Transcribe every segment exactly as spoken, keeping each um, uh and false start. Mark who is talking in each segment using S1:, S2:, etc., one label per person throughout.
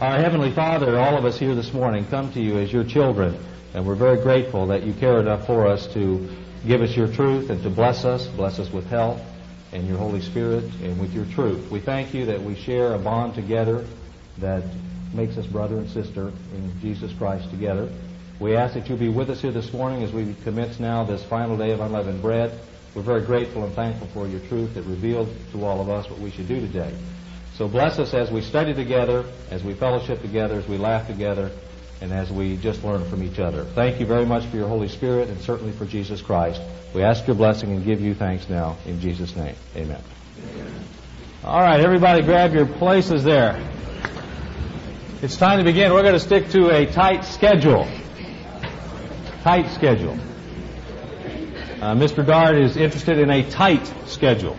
S1: Our Heavenly Father, all of us here this morning come to you as your children, and we're very grateful that you care enough for us to give us your truth and to bless us, bless us with health and your Holy Spirit and with your truth. We thank you that we share a bond together that makes us brother and sister in Jesus Christ together. We ask that you be with us here this morning as we commence now this final day of unleavened bread. We're very grateful and thankful for your truth that revealed to all of us what we should do today. So bless us as we study together, as we fellowship together, as we laugh together, and as we just learn from each other. Thank you very much for your Holy Spirit and certainly for Jesus Christ. We ask your blessing and give you thanks now in Jesus' name. Amen. Amen. All right, everybody grab your places there. It's time to begin. We're going to stick to a tight schedule. Tight schedule. Uh, Mister Dart is interested in a tight schedule.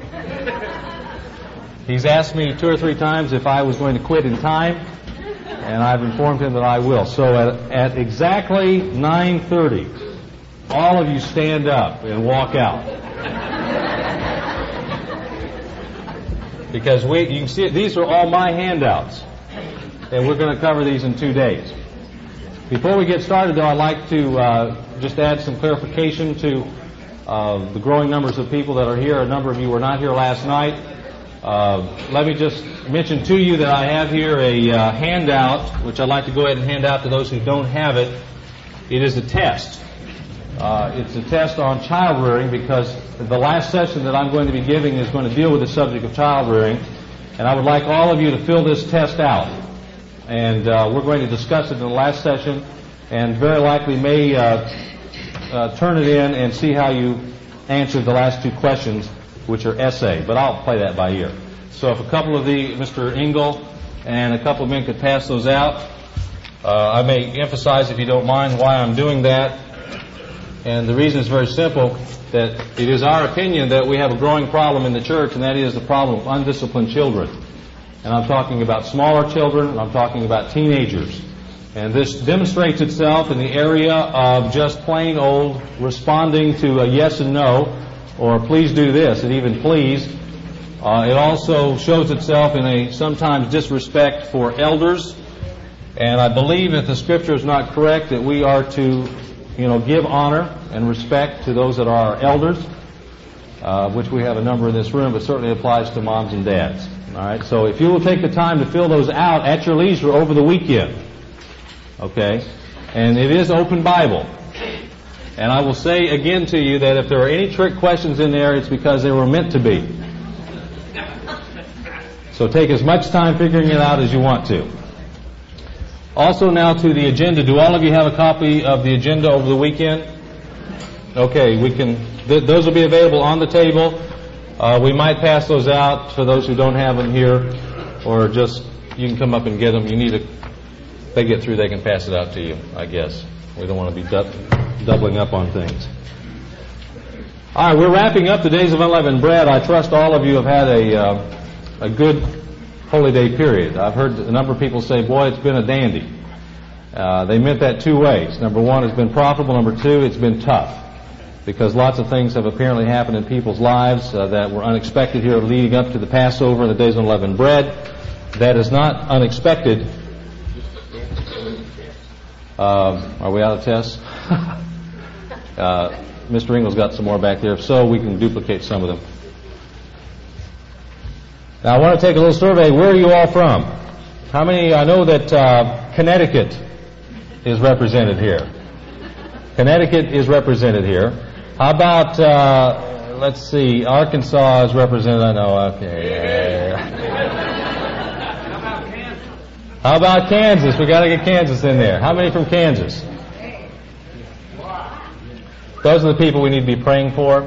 S1: He's asked me two or three times if I was going to quit in time, and I've informed him that I will. So at, at exactly nine thirty, all of you stand up and walk out. Because we, you can see it, these are all my handouts, and we're going to cover these in two days. Before we get started, though, I'd like to uh, just add some clarification to uh, the growing numbers of people that are here. A number of you were not here last night. Uh, let me just mention to you that I have here a uh, handout, which I'd like to go ahead and hand out to those who don't have it. It is a test. Uh, it's a test on child rearing, because the last session that I'm going to be giving is going to deal with the subject of child rearing, and I would like all of you to fill this test out. And uh, we're going to discuss it in the last session, and very likely may uh, uh, turn it in and see how you answered the last two questions, which are essay, but I'll play that by ear. So if a couple of the, Mister Engel and a couple of men could pass those out, uh, I may emphasize, if you don't mind, why I'm doing that. And the reason is very simple, that it is our opinion that we have a growing problem in the church, and that is the problem of undisciplined children. And I'm talking about smaller children, and I'm talking about teenagers. And this demonstrates itself in the area of just plain old responding to a yes and no, or please do this, and even please. Uh, it also shows itself in a sometimes disrespect for elders. And I believe, if the Scripture is not correct, that we are to, you know, give honor and respect to those that are our elders, uh, which we have a number in this room, but certainly applies to moms and dads. All right. So if you will take the time to fill those out at your leisure over the weekend, okay, and it is open Bible. And I will say again to you that if there are any trick questions in there, it's because they were meant to be. So take as much time figuring it out as you want to. Also now to the agenda. Do all of you have a copy of the agenda over the weekend? Okay, we can. Th- those will be available on the table. Uh, we might pass those out for those who don't have them here, or just you can come up and get them. You need to. If they get through, they can pass it out to you, I guess. We don't want to be du- doubling up on things. All right, we're wrapping up the days of unleavened bread. I trust all of you have had a uh, a good holy day period. I've heard a number of people say, boy, it's been a dandy. Uh, they meant that two ways. Number one, it's been profitable. Number two, it's been tough, because lots of things have apparently happened in people's lives uh, that were unexpected here leading up to the Passover and the days of unleavened bread. That is not unexpected. Uh, are we out of tests? uh, Mister Engel's got some more back there. If so, we can duplicate some of them. Now, I want to take a little survey. Where are you all from? How many? I know that uh, Connecticut is represented here. Connecticut is represented here. How about, uh, let's see, Arkansas is represented. I know, okay. How about Kansas? We got to get Kansas in there. How many from Kansas? Those are the people we need to be praying for.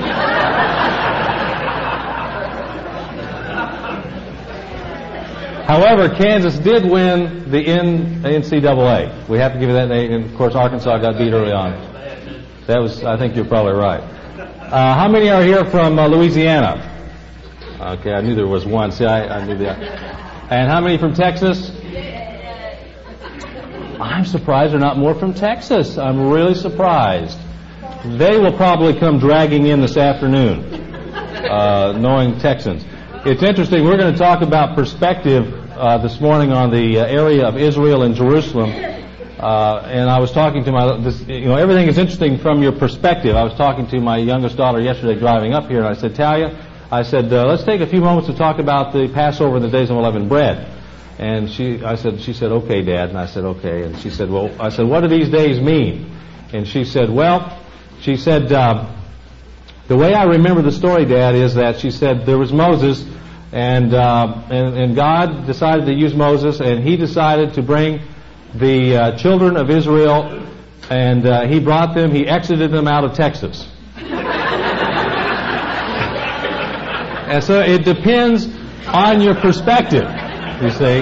S1: However, Kansas did win the N C double A. We have to give you that name. And of course, Arkansas got beat early on. That was, I think you're probably right. Uh, how many are here from uh, Louisiana? Okay, I knew there was one. See, I, I knew that. And how many from Texas? I'm surprised there are not more from Texas. I'm really surprised. They will probably come dragging in this afternoon, uh, knowing Texans. It's interesting. We're going to talk about perspective uh, this morning on the uh, area of Israel and Jerusalem, uh, and I was talking to my, this, you know, everything is interesting from your perspective. I was talking to my youngest daughter yesterday driving up here, and I said, Talia, I said, uh, let's take a few moments to talk about the Passover and the days of unleavened bread. And she, I said, she said, okay, Dad. And I said, okay. And she said, well, I said, what do these days mean? And she said, well, she said, uh, the way I remember the story, Dad, is that she said there was Moses, and, uh, and, and God decided to use Moses, and he decided to bring the uh, children of Israel, and uh, he brought them, he exited them out of Texas. And so it depends on your perspective, you see.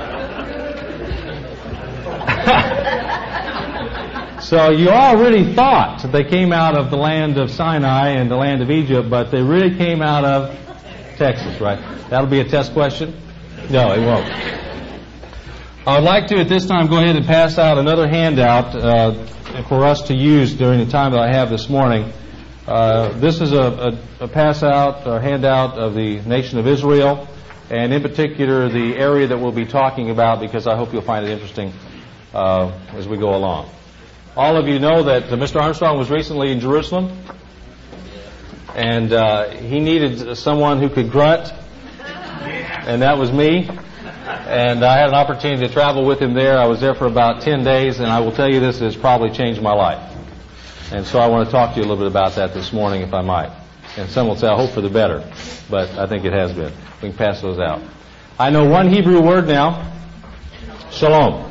S1: So you already thought they came out of the land of Sinai and the land of Egypt, but they really came out of Texas, right? That'll be a test question? No, it won't. I would like to, at this time, go ahead and pass out another handout uh, for us to use during the time that I have this morning. Uh, this is a, a, a pass out or handout of the nation of Israel, and in particular the area that we'll be talking about, because I hope you'll find it interesting uh, as we go along. All of you know that uh, Mister Armstrong was recently in Jerusalem, and uh, he needed someone who could grunt, and that was me. And I had an opportunity to travel with him there. I was there for about ten days, and I will tell you this has probably changed my life. And so I want to talk to you a little bit about that this morning, if I might. And some will say, I hope for the better, but I think it has been. We can pass those out. I know one Hebrew word now, shalom.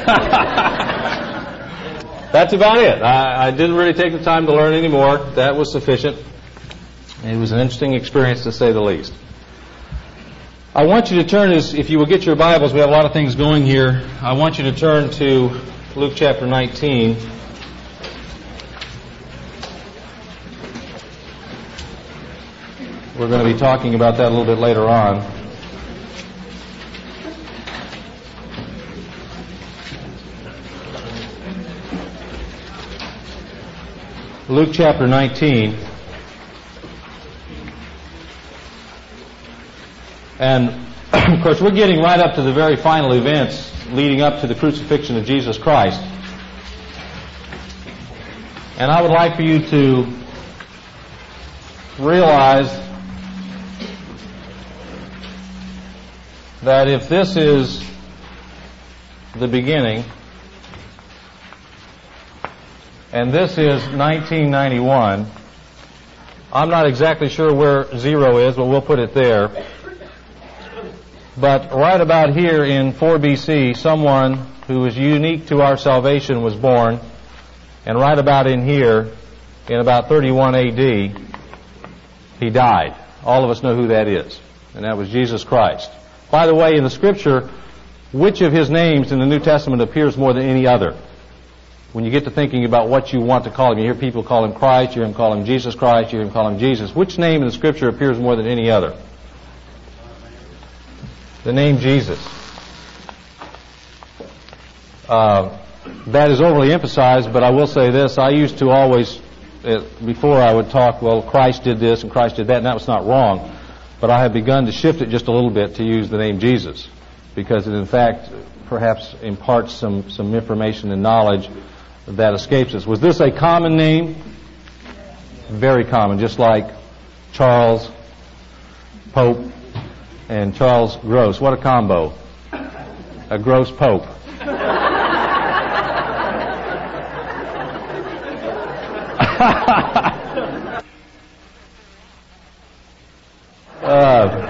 S1: That's about it. I, I didn't really take the time to learn any more. That was sufficient. It was an interesting experience, to say the least. I want you to turn, as if you will get your Bibles, we have a lot of things going here. I want you to turn to Luke chapter nineteen. We're going to be talking about that a little bit later on. Luke chapter nineteen. And, of course, we're getting right up to the very final events leading up to the crucifixion of Jesus Christ. And I would like for you to realize that if this is the beginning, and this is nineteen ninety-one, I'm not exactly sure where zero is, but we'll put it there. But right about here in four B C, someone who is unique to our salvation was born, and right about in here, in about thirty-one A D, he died. All of us know who that is, and that was Jesus Christ. By the way, in the Scripture, which of his names in the New Testament appears more than any other? When you get to thinking about what you want to call him, you hear people call him Christ, you hear him call him Jesus Christ, you hear him call him Jesus. Which name in the Scripture appears more than any other? The name Jesus. Uh, that is overly emphasized, but I will say this. I used to always, uh, before I would talk, well, Christ did this and Christ did that, and that was not wrong. But I have begun to shift it just a little bit to use the name Jesus, because it in fact perhaps imparts some, some information and knowledge that escapes us. Was this a common name? Very common, just like Charles Pope and Charles Gross. What a combo. A gross Pope. uh,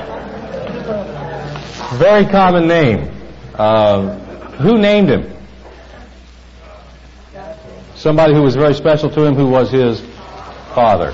S1: very common name. Uh, who named him? Somebody who was very special to him, who was his father.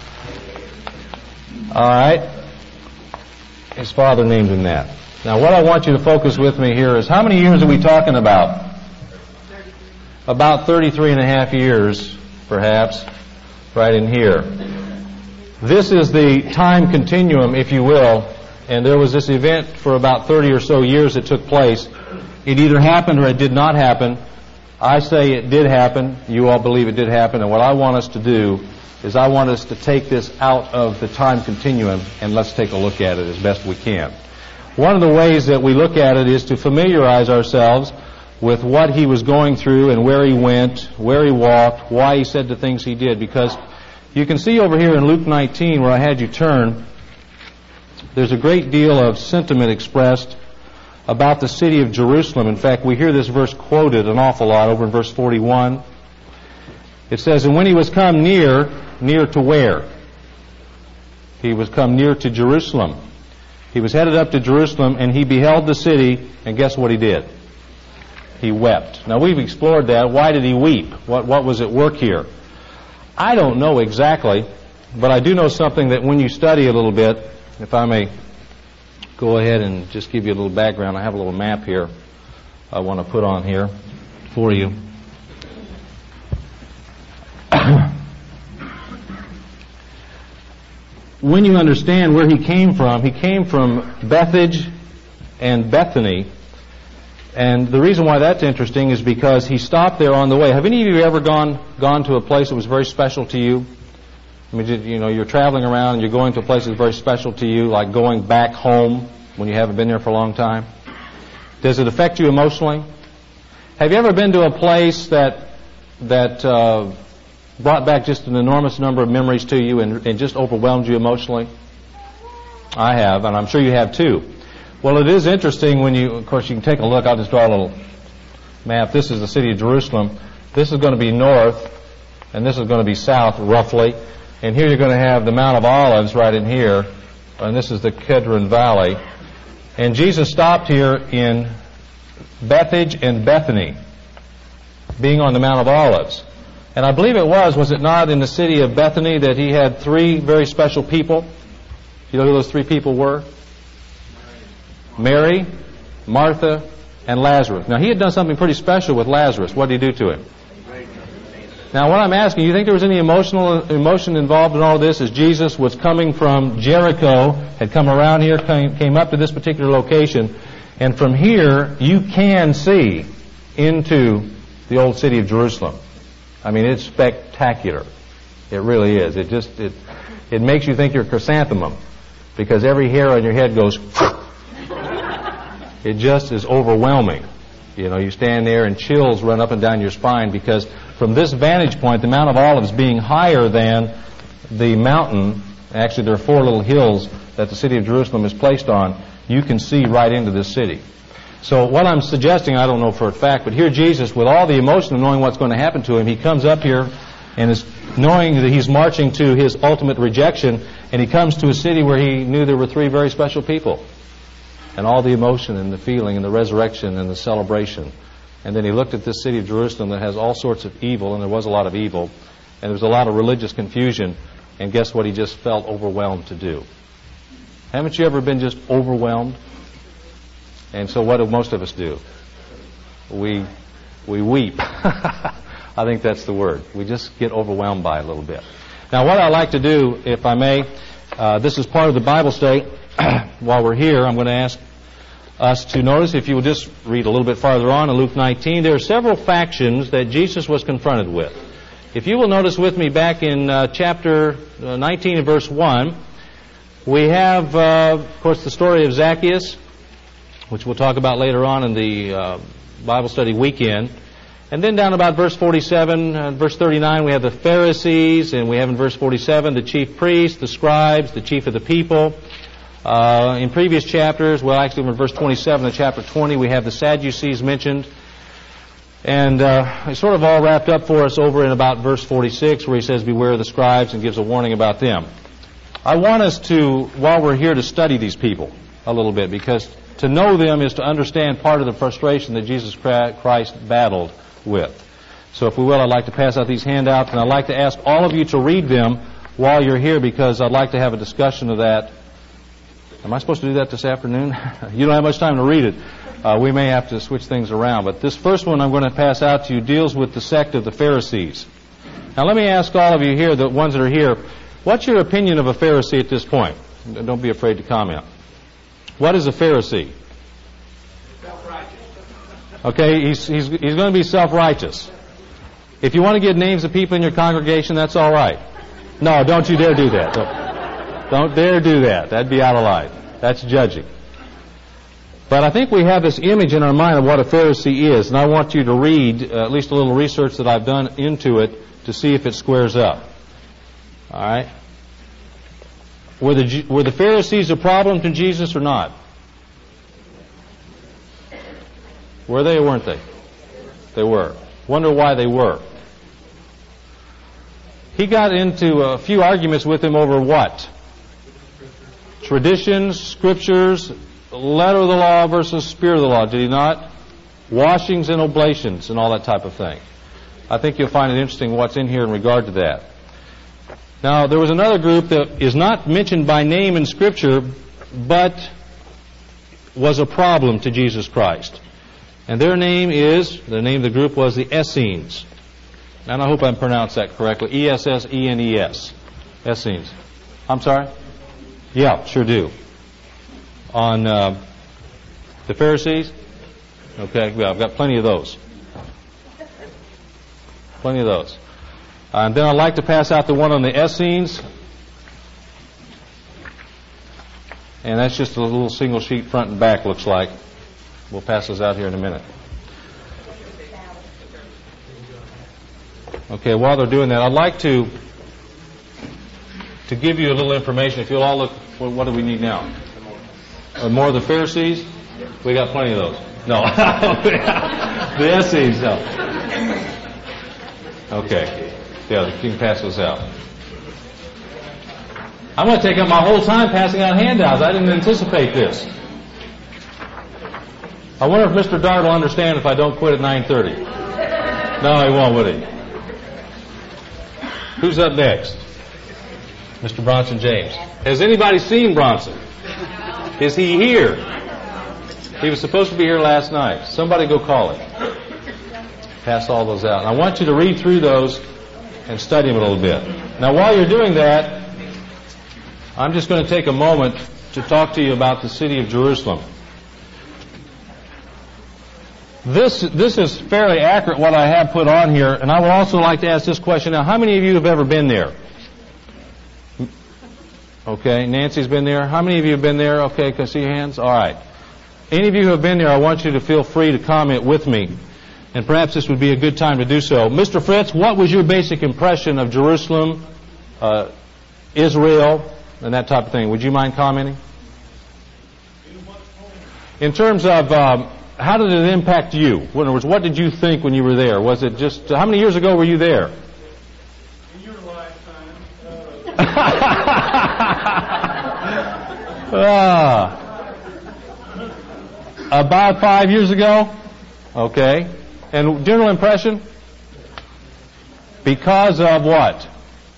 S1: All right. His father named him that. Now, what I want you to focus with me here is, how many years are we talking about? About thirty-three and a half years, perhaps, right in here. This is the time continuum, if you will, and there was this event for about thirty or so years that took place. It either happened or it did not happen. I say it did happen. You all believe it did happen, and what I want us to do is I want us to take this out of the time continuum and let's take a look at it as best we can. One of the ways that we look at it is to familiarize ourselves with what he was going through and where he went, where he walked, why he said the things he did. Because you can see over here in Luke nineteen, where I had you turn, there's a great deal of sentiment expressed about the city of Jerusalem. In fact, we hear this verse quoted an awful lot over in verse forty-one. It says, "And when he was come near," near to where? He was come near to Jerusalem. He was headed up to Jerusalem, and he beheld the city, and guess what he did? He wept. Now, we've explored that. Why did he weep? What, what was at work here? I don't know exactly, but I do know something that when you study a little bit, if I may go ahead and just give you a little background. I have a little map here I want to put on here for you. When you understand where he came from, he came from Bethphage and Bethany. And the reason why that's interesting is because he stopped there on the way. Have any of you ever gone gone to a place that was very special to you? I mean, you know, you're traveling around and you're going to a place that's very special to you, like going back home when you haven't been there for a long time. Does it affect you emotionally? Have you ever been to a place that that uh, brought back just an enormous number of memories to you and, and just overwhelmed you emotionally? I have, and I'm sure you have too. Well, it is interesting when you, of course, you can take a look. I'll just draw a little map. This is the city of Jerusalem. This is going to be north, and this is going to be south, roughly. And here you're going to have the Mount of Olives right in here, and this is the Kidron Valley. And Jesus stopped here in Bethphage and Bethany, being on the Mount of Olives. And I believe it was, was it not, in the city of Bethany that he had three very special people? You know who those three people were? Mary, Martha, and Lazarus. Now, he had done something pretty special with Lazarus. What did he do to him? Now, what I'm asking, you think there was any emotional emotion involved in all this as Jesus was coming from Jericho, had come around here, came, came up to this particular location, and from here, you can see into the old city of Jerusalem. I mean, it's spectacular. It really is. It just, it, it makes you think you're a chrysanthemum because every hair on your head goes, it just is overwhelming. You know, you stand there and chills run up and down your spine because from this vantage point, the Mount of Olives being higher than the mountain, actually there are four little hills that the city of Jerusalem is placed on, you can see right into this city. So what I'm suggesting, I don't know for a fact, but here Jesus, with all the emotion of knowing what's going to happen to him, he comes up here and is knowing that he's marching to his ultimate rejection, and he comes to a city where he knew there were three very special people. And all the emotion and the feeling and the resurrection and the celebration. And then he looked at this city of Jerusalem that has all sorts of evil, and there was a lot of evil, and there was a lot of religious confusion, and guess what he just felt overwhelmed to do? Haven't you ever been just overwhelmed? And so what do most of us do? We we weep. I think that's the word. We just get overwhelmed by it a little bit. Now what I like to do, if I may, uh, this is part of the Bible study. While we're here, I'm going to ask us to notice, if you will just read a little bit farther on in Luke nineteen, there are several factions that Jesus was confronted with. If you will notice with me back in uh, chapter uh, nineteen and verse one, we have, uh, of course, the story of Zacchaeus, which we'll talk about later on in the uh, Bible study weekend. And then down about verse forty-seven, uh, verse thirty-nine, we have the Pharisees, and we have in verse forty-seven the chief priests, the scribes, the chief of the people. Uh, in previous chapters, well, actually in verse twenty-seven of chapter twenty, we have the Sadducees mentioned. And uh, it's sort of all wrapped up for us over in about verse forty-six, where he says, beware of the scribes, and gives a warning about them. I want us to, while we're here, to study these people a little bit, because to know them is to understand part of the frustration that Jesus Christ battled with. So if we will, I'd like to pass out these handouts, and I'd like to ask all of you to read them while you're here, because I'd like to have a discussion of that. Am I supposed to do that this afternoon? You don't have much time to read it. Uh, we may have to switch things around. But this first one I'm going to pass out to you deals with the sect of the Pharisees. Now let me ask all of you here, the ones that are here, what's your opinion of a Pharisee at this point? Don't be afraid to comment. What is a Pharisee?
S2: Self-righteous.
S1: Okay, he's, he's, he's going to be self-righteous. If you want to get names of people in your congregation, that's all right. No, don't you dare do that. Don't, don't dare do that. That'd be out of line. That's judging. But I think we have this image in our mind of what a Pharisee is, and I want you to read uh, at least a little research that I've done into it to see if it squares up. All right? Were the, were the Pharisees a problem to Jesus or not? Were they or weren't they? They were. Wonder why they were. He got into a few arguments with him over what? Traditions, scriptures, letter of the law versus spirit of the law, did he not? Washings and oblations and all that type of thing. I think you'll find it interesting what's in here in regard to that. Now, there was another group that is not mentioned by name in Scripture, but was a problem to Jesus Christ. And their name is, the name of the group was the Essenes. And I hope I pronounced that correctly. E S S E N E S. Essenes. I'm sorry? Yeah, sure do. On uh, the Pharisees? Okay, well, I've got plenty of those. Plenty of those. Uh, and then I'd like to pass out the one on the Essenes. And that's just a little single sheet front and back, looks like. We'll pass those out here in a minute. Okay, while they're doing that, I'd like to to give you a little information. If you'll all look, what, what do we need now? Uh, more of the Pharisees? We got plenty of those. No. The Essenes, no. Okay. Yeah, you can pass those out. I'm going to take up my whole time passing out handouts. I didn't anticipate this. I wonder if Mister Dart will understand if I don't quit at nine thirty. No, he won't, would he? Who's up next? Mister Bronson James. Has anybody seen Bronson? Is he here? He was supposed to be here last night. Somebody go call him. Pass all those out. And I want you to read through those and study them a little bit. Now, while you're doing that, I'm just going to take a moment to talk to you about the city of Jerusalem. This this is fairly accurate what I have put on here, and I would also like to ask this question. Now, how many of you have ever been there? Okay, Nancy's been there. How many of you have been there? Okay, can I see your hands? All right. Any of you who have been there, I want you to feel free to comment with me, and perhaps this would be a good time to do so. Mister Fritz, what was your basic impression of Jerusalem, uh, Israel, and that type of thing? Would you mind commenting? In terms of um, how did it impact you? In other words, what did you think when you were there? Was it just, how many years ago were you there?
S2: In your lifetime.
S1: Uh, about five years ago? Okay. And general impression? Because of what?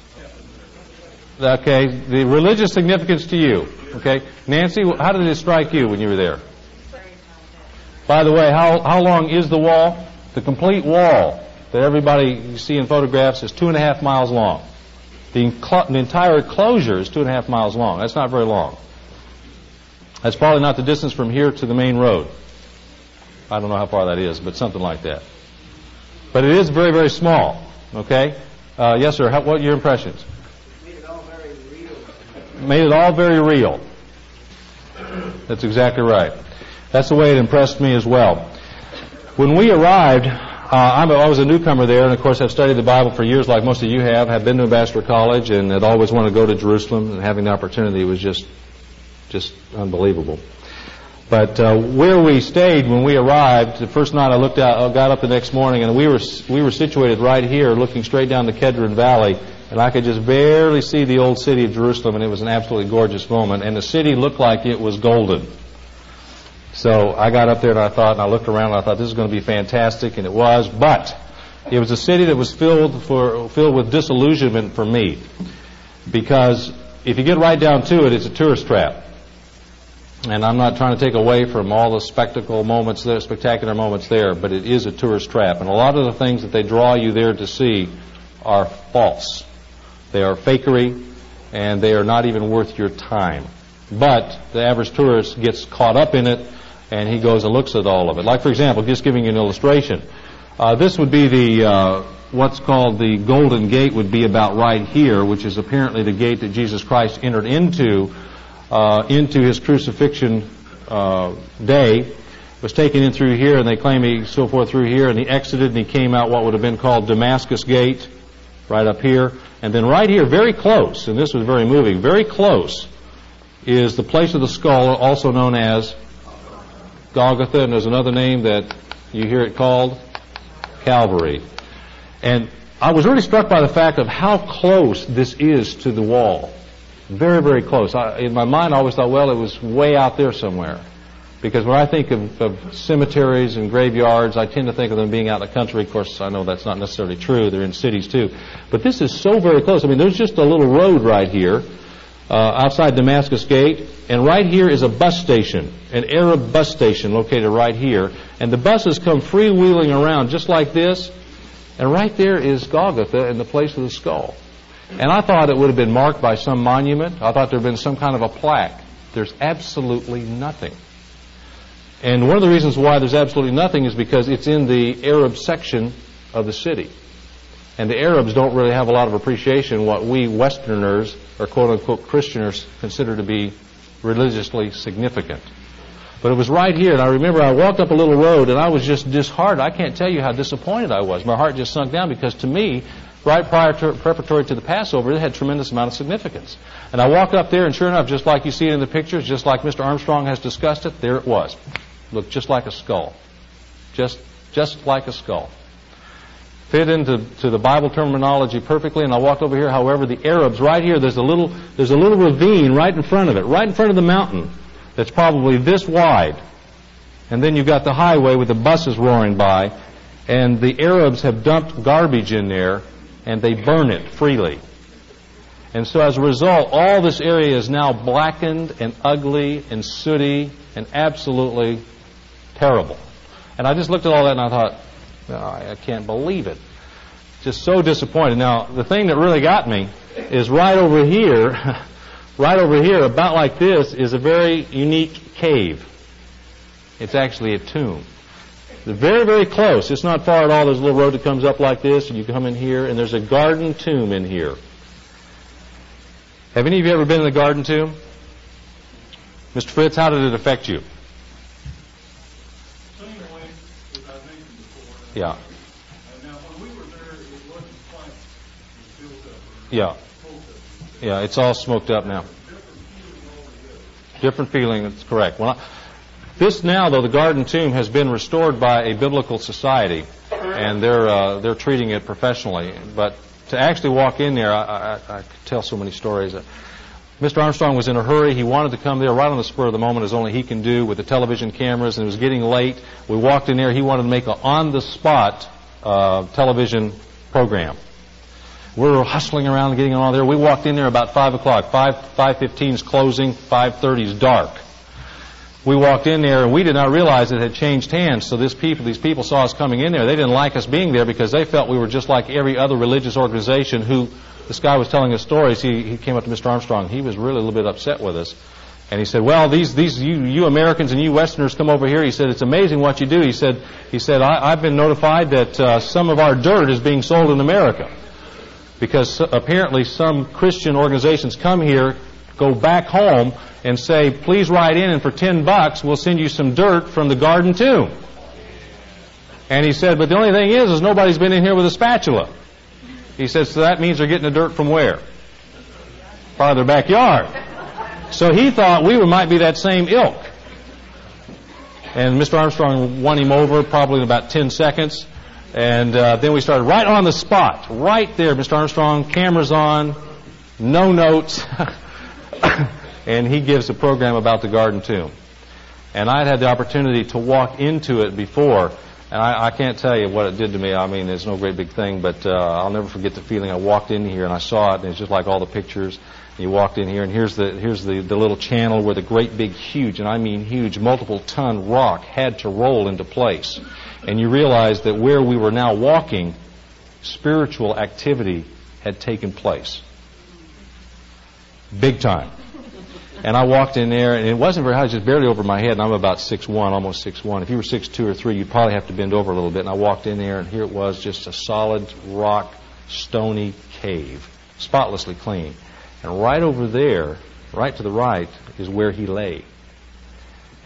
S1: Okay, the religious significance to you. Okay. Nancy, how did it strike you when you were there? By the way, how how long is the wall? The complete wall that everybody you see in photographs is two and a half miles long. The, enclo- the entire enclosure is two and a half miles long. That's not very long. That's probably not the distance from here to the main road. I don't know how far that is, but something like that. But it is very, very small. Okay? Uh, yes, sir. How, what are your impressions?
S2: Made it all very real.
S1: Made it all very real. That's exactly right. That's the way it impressed me as well. When we arrived, uh, I'm, I was a newcomer there, and of course I've studied the Bible for years like most of you have. I've been to Ambassador College, and had always wanted to go to Jerusalem, and having the opportunity was just just unbelievable. But uh, where we stayed when we arrived, the first night I looked out, I got up the next morning, and we were we were situated right here, looking straight down the Kedron Valley, and I could just barely see the old city of Jerusalem, and it was an absolutely gorgeous moment. And the city looked like it was golden. So I got up there and I thought, and I looked around and I thought this is going to be fantastic, and it was. But it was a city that was filled for filled with disillusionment for me, because if you get right down to it, it's a tourist trap. And I'm not trying to take away from all the spectacle moments there, spectacular moments there, but it is a tourist trap. And a lot of the things that they draw you there to see are false. They are fakery, and they are not even worth your time. But the average tourist gets caught up in it, and he goes and looks at all of it. Like, for example, just giving you an illustration. Uh, this would be the, uh, what's called the Golden Gate would be about right here, which is apparently the gate that Jesus Christ entered into, uh, into his crucifixion uh, day, was taken in through here, and they claim he so forth through here, and he exited and he came out what would have been called Damascus Gate, right up here. And then right here, very close, and this was very moving, very close is the place of the skull, also known as Golgotha, and there's another name that you hear it called Calvary. And I was really struck by the fact of how close this is to the wall. Very, very close. I, in my mind, I always thought, well, it was way out there somewhere. Because when I think of, of cemeteries and graveyards, I tend to think of them being out in the country. Of course, I know that's not necessarily true. They're in cities, too. But this is so very close. I mean, there's just a little road right here uh, outside Damascus Gate. And right here is a bus station, an Arab bus station located right here. And the buses come freewheeling around just like this. And right there is Golgotha in the place of the skull. And I thought it would have been marked by some monument. I thought there had been some kind of a plaque. There's absolutely nothing. And one of the reasons why there's absolutely nothing is because it's in the Arab section of the city. And the Arabs don't really have a lot of appreciation what we Westerners, or quote-unquote Christianers, consider to be religiously significant. But it was right here, and I remember I walked up a little road, and I was just disheartened. I can't tell you how disappointed I was. My heart just sunk down, because to me, right prior to, preparatory to the Passover, it had tremendous amount of significance. And I walked up there, and sure enough, just like you see it in the pictures, just like Mister Armstrong has discussed it, there it was. Looked just like a skull. Just just like a skull. Fit into to the Bible terminology perfectly, and I walked over here. However, the Arabs, right here, there's a little there's a little ravine right in front of it, right in front of the mountain, that's probably this wide. And then you've got the highway with the buses roaring by, and the Arabs have dumped garbage in there, and they burn it freely. And so as a result, all this area is now blackened and ugly and sooty and absolutely terrible. And I just looked at all that and I thought, oh, I can't believe it. Just so disappointed. Now, the thing that really got me is right over here, right over here, about like this, is a very unique cave. It's actually a tomb. They're very, very close. It's not far at all. There's a little road that comes up like this, and you come in here, and there's a garden tomb in here. Have any of you ever been in the garden tomb? Mister Fritz, how did it affect you?
S2: Same way that I mentioned before.
S1: Yeah.
S2: And now, when we were there, it wasn't quite built up. Or
S1: Yeah.
S2: smoked up.
S1: Yeah, it's all smoked up now. Different feeling, that's correct. Well, I, this now, though, the garden tomb has been restored by a biblical society, and they're uh, they're treating it professionally. But to actually walk in there, I, I, I could tell so many stories. Mister Armstrong was in a hurry. He wanted to come there right on the spur of the moment, as only he can do, with the television cameras, and it was getting late. We walked in there. He wanted to make an on-the-spot uh, television program. We were hustling around and getting on there. We walked in there about five o'clock. five, five fifteen is closing. five thirty is dark. We walked in there, and we did not realize it had changed hands. So this people, these people saw us coming in there. They didn't like us being there because they felt we were just like every other religious organization who, this guy was telling us stories. He, he came up to Mister Armstrong. He was really a little bit upset with us. And he said, well, these, these you, you Americans and you Westerners come over here. He said, it's amazing what you do. He said, he said I, I've been notified that uh, some of our dirt is being sold in America. Because apparently some Christian organizations come here, go back home, and say, please write in, and for ten bucks, we'll send you some dirt from the garden tomb. And he said, but the only thing is, is nobody's been in here with a spatula. He said, so that means they're getting the dirt from where? Part of their backyard. So he thought we might be that same ilk. And Mister Armstrong won him over probably in about ten seconds. And uh, then we started right on the spot, right there, Mister Armstrong, cameras on, no notes. And he gives a program about the garden tomb. And I'd had the opportunity to walk into it before, and I, I can't tell you what it did to me. I mean, it's no great big thing, but uh, I'll never forget the feeling. I walked in here and I saw it, and it's just like all the pictures. And you walked in here, and here's the here's the, the little channel where the great big huge, and I mean huge, multiple ton rock had to roll into place. And you realize that where we were now walking, spiritual activity had taken place. Big time. And I walked in there, and it wasn't very high, just barely over my head, and I'm about six one, almost six one. If you were six two or three, you'd probably have to bend over a little bit. And I walked in there, and here it was, just a solid rock, stony cave, spotlessly clean. And right over there, right to the right, is where he lay.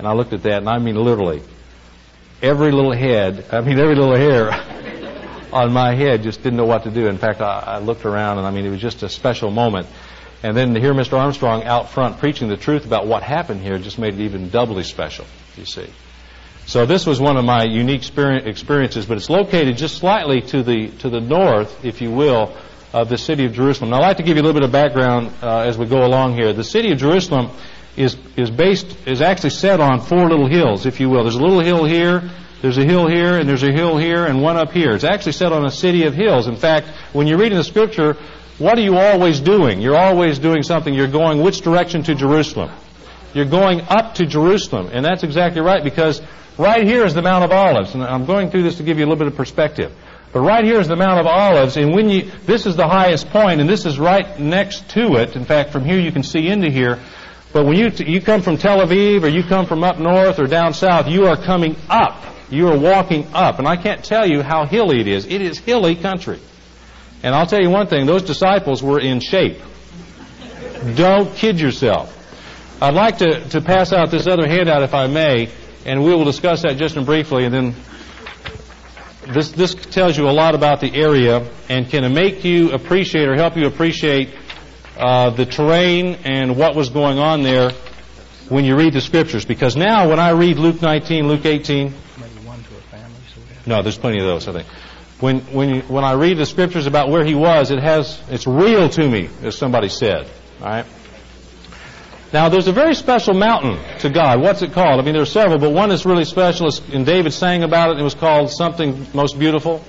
S1: And I looked at that, and I mean literally, every little head, I mean every little hair on my head just didn't know what to do. In fact, I, I looked around, and I mean it was just a special moment. And then to hear Mister Armstrong out front preaching the truth about what happened here just made it even doubly special, you see. So this was one of my unique experiences, but it's located just slightly to the to the north, if you will, of the city of Jerusalem. Now, I'd like to give you a little bit of background uh, as we go along here. The city of Jerusalem is is based is actually set on four little hills, if you will. There's a little hill here, there's a hill here, and there's a hill here, and one up here. It's actually set on a city of hills. In fact, when you're reading the Scripture, what are you always doing? You're always doing something. You're going which direction to Jerusalem? You're going up to Jerusalem, and that's exactly right, because right here is the Mount of Olives, and I'm going through this to give you a little bit of perspective. But right here is the Mount of Olives, and when you, this is the highest point, and this is right next to it. In fact, from here you can see into here. But when you you come from Tel Aviv, or you come from up north or down south, you are coming up. You are walking up, and I can't tell you how hilly it is. It is hilly country. And I'll tell you one thing, those disciples were in shape. Don't kid yourself. I'd like to, to pass out this other handout, if I may, and we will discuss that just briefly, and then this this tells you a lot about the area and can make you appreciate or help you appreciate uh, the terrain and what was going on there when you read the Scriptures. Because now when I read Luke nineteen, Luke eighteen, maybe one to a family. So no, there's plenty of those, I think. When when you, when I read the Scriptures about where he was, it has it's real to me, as somebody said. All right. Now, there's a very special mountain to God. What's it called? I mean, there are several, but one that's really special, and David sang about it, and it was called something most beautiful.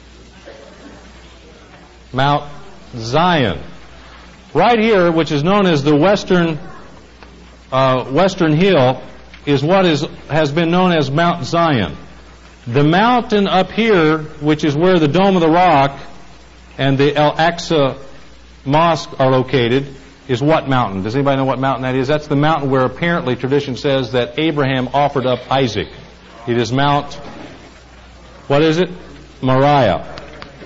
S1: Mount Zion. Right here, which is known as the Western uh, Western Hill, is what is has been known as Mount Zion. The mountain up here, which is where the Dome of the Rock and the Al-Aqsa Mosque are located, is what mountain? Does anybody know what mountain that is? That's the mountain where apparently tradition says that Abraham offered up Isaac. It is Mount, what is it? Moriah.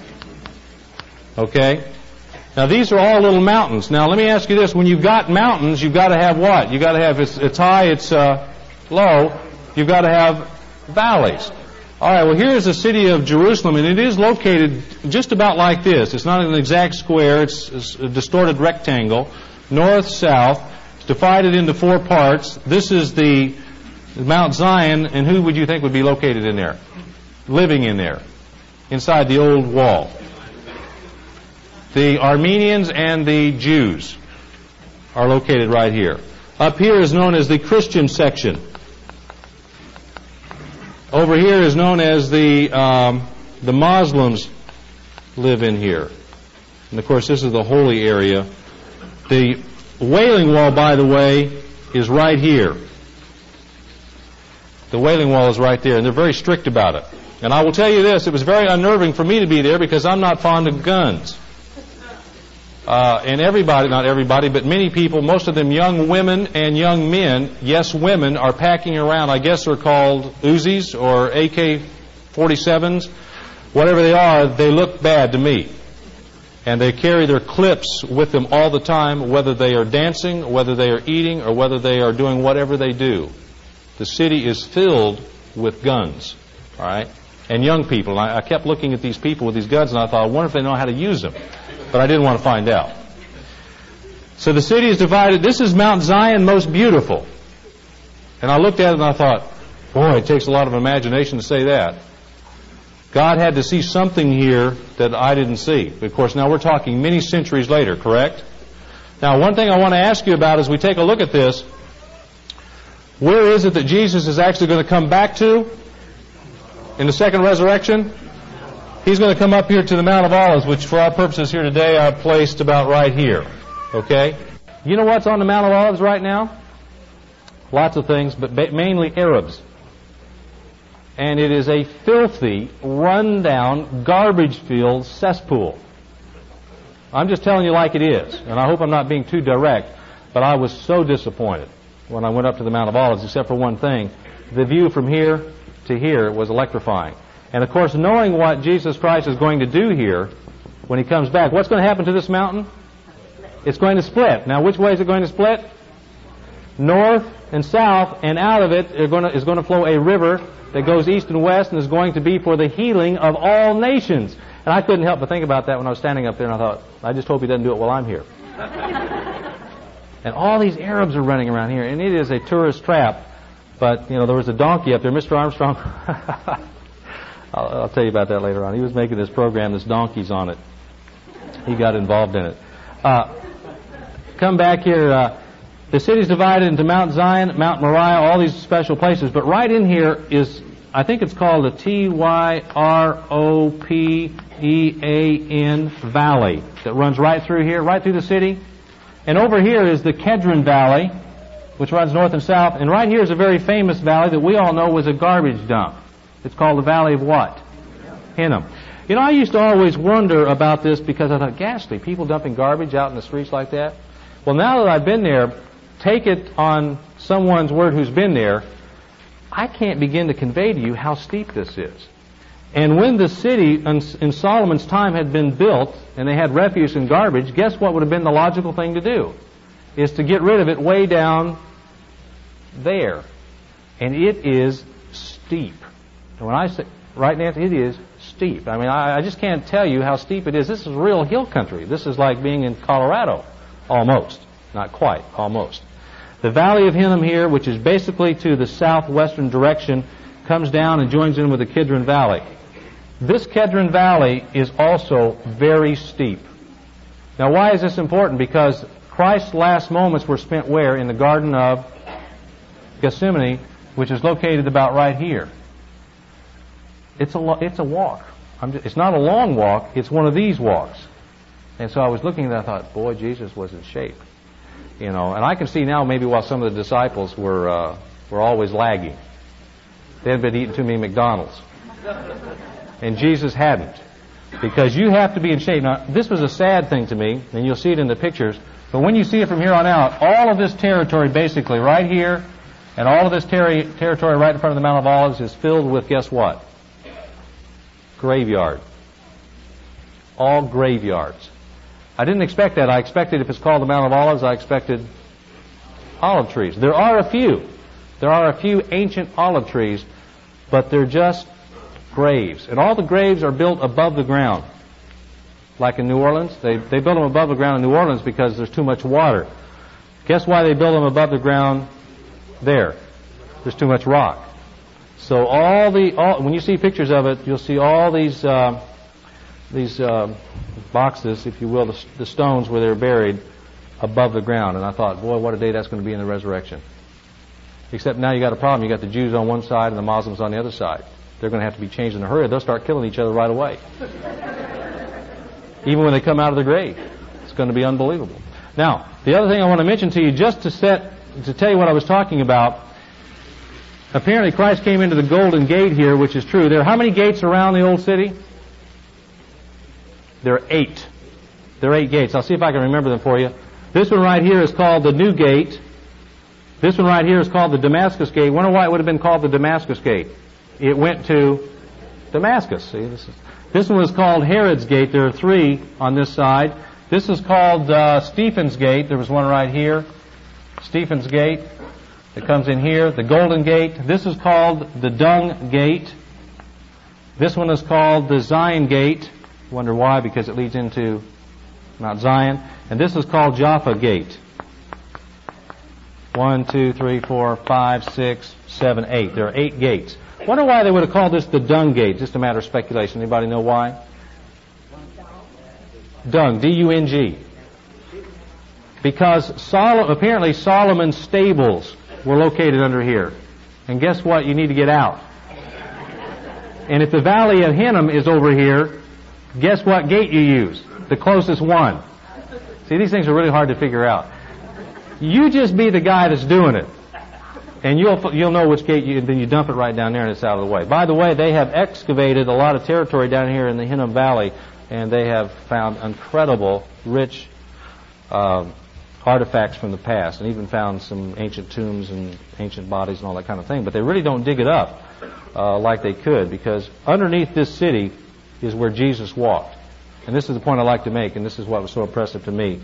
S1: Okay? Now these are all little mountains. Now let me ask you this. When you've got mountains, you've got to have what? You've got to have, it's, it's high, it's uh, low. You've got to have valleys. All right, well, here's the city of Jerusalem, and it is located just about like this. It's not an exact square. It's, it's a distorted rectangle, north, south. It's divided into four parts. This is the Mount Zion, and who would you think would be located in there? Living in there, inside the old wall. The Armenians and the Jews are located right here. Up here is known as the Christian section. Over here is known as the um, the Muslims live in here. And of course this is the holy area. The Wailing Wall, by the way, is right here. The Wailing Wall is right there, and they're very strict about it. And I will tell you this, it was very unnerving for me to be there because I'm not fond of guns. Uh, and everybody, not everybody, but many people, most of them young women and young men, yes, women, are packing around, I guess they're called Uzis or A K forty-sevens. Whatever they are, they look bad to me. And they carry their clips with them all the time, whether they are dancing, whether they are eating, or whether they are doing whatever they do. The city is filled with guns, all right, and young people. And I, I kept looking at these people with these guns, and I thought, I wonder if they know how to use them. But I didn't want to find out. So the city is divided. This is Mount Zion, most beautiful. And I looked at it and I thought, boy, it takes a lot of imagination to say that. God had to see something here that I didn't see. Of course, now we're talking many centuries later, correct? Now, one thing I want to ask you about as we take a look at this, where is it that Jesus is actually going to come back to in the second resurrection? He's going to come up here to the Mount of Olives, which for our purposes here today I've placed about right here. Okay? You know what's on the Mount of Olives right now? Lots of things, but mainly Arabs. And it is a filthy, run-down, garbage-filled cesspool. I'm just telling you like it is, and I hope I'm not being too direct, but I was so disappointed when I went up to the Mount of Olives, except for one thing. The view from here to here was electrifying. And of course, knowing what Jesus Christ is going to do here when He comes back, what's going to happen to this mountain? It's going to split. Now, which way is it going to split? north and south, and out of it is going to, is going to flow a river that goes east and west and is going to be for the healing of all nations. And I couldn't help but think about that when I was standing up there, and I thought, I just hope he doesn't do it while I'm here. And all these Arabs are running around here, and it is a tourist trap. But, you know, there was a donkey up there, Mister Armstrong. I'll, I'll tell you about that later on. He was making this program, this donkey's on it. He got involved in it. Uh, come back here. Uh, the city's divided into Mount Zion, Mount Moriah, all these special places. But right in here is, I think it's called the T Y R O P E A N Valley that runs right through here, right through the city. And over here is the Kedron Valley, which runs north and south. And right here is a very famous valley that we all know was a garbage dump. It's called the Valley of what? Hinnom. You know, I used to always wonder about this because I thought, ghastly, people dumping garbage out in the streets like that. Well, now that I've been there, take it on someone's word who's been there, I can't begin to convey to you how steep this is. And when the city in Solomon's time had been built and they had refuse and garbage, guess what would have been the logical thing to do? Is to get rid of it way down there. And it is steep. And when I say, right, Nancy, it is steep. I mean, I, I just can't tell you how steep it is. This is real hill country. This is like being in Colorado. Almost. Not quite. Almost. The Valley of Hinnom here, which is basically to the southwestern direction, comes down and joins in with the Kidron Valley. This Kedron Valley is also very steep. Now, why is this important? Because Christ's last moments were spent where? In the Garden of Gethsemane, which is located about right here. It's a lo- it's a walk. I'm just, it's not a long walk. It's one of these walks. And so I was looking at that, I thought, boy, Jesus was in shape. You know, and I can see now maybe why some of the disciples were uh, were always lagging. They had been eating too many McDonald's. And Jesus hadn't. Because you have to be in shape. Now, this was a sad thing to me, and you'll see it in the pictures, but when you see it from here on out, all of this territory basically right here, and all of this ter- territory right in front of the Mount of Olives is filled with, guess what? Graveyard. All graveyards. I didn't expect that. I expected, if it's called the Mount of Olives, I expected olive trees. There are a few. There are a few ancient olive trees, but they're just graves. And all the graves are built above the ground. Like in New Orleans. They, they build them above the ground in New Orleans because there's too much water. Guess why they build them above the ground there? There's too much rock. So all the, all, when you see pictures of it, you'll see all these, uh, these uh, boxes, if you will, the, the stones where they're buried above the ground. And I thought, boy, what a day that's going to be in the resurrection. Except now you got a problem. You got the Jews on one side and the Muslims on the other side. They're going to have to be changed in a hurry. They'll start killing each other right away. Even when they come out of the grave. It's going to be unbelievable. Now, the other thing I want to mention to you, just to set, to tell you what I was talking about, apparently Christ came into the Golden Gate here, which is true. There are how many gates around the old city? There are eight. There are eight gates. I'll see if I can remember them for you. This one right here is called the New Gate. This one right here is called the Damascus Gate. Wonder why it would have been called the Damascus Gate. It went to Damascus. See, this is, this one was called Herod's Gate. There are three on this side. This is called uh, Stephen's Gate. There was one right here. Stephen's Gate. It comes in here. The Golden Gate. This is called the Dung Gate. This one is called the Zion Gate. Wonder why? Because it leads into Mount Zion. And this is called Jaffa Gate. One, two, three, four, five, six, seven, eight. There are eight gates. Wonder why they would have called this the Dung Gate. Just a matter of speculation. Anybody know why? Dung, D U N G. Because Sol- apparently Solomon's stables were located under here. And guess what? You need to get out. And if the Valley of Hinnom is over here, guess what gate you use? The closest one. See, these things are really hard to figure out. You just be the guy that's doing it. And you'll you'll know which gate you, then you dump it right down there and it's out of the way. By the way, they have excavated a lot of territory down here in the Hinnom Valley, and they have found incredible, rich uh, artifacts from the past, and even found some ancient tombs and ancient bodies and all that kind of thing. But they really don't dig it up uh, like they could, because underneath this city is where Jesus walked. And this is the point I like to make, and this is what was so impressive to me.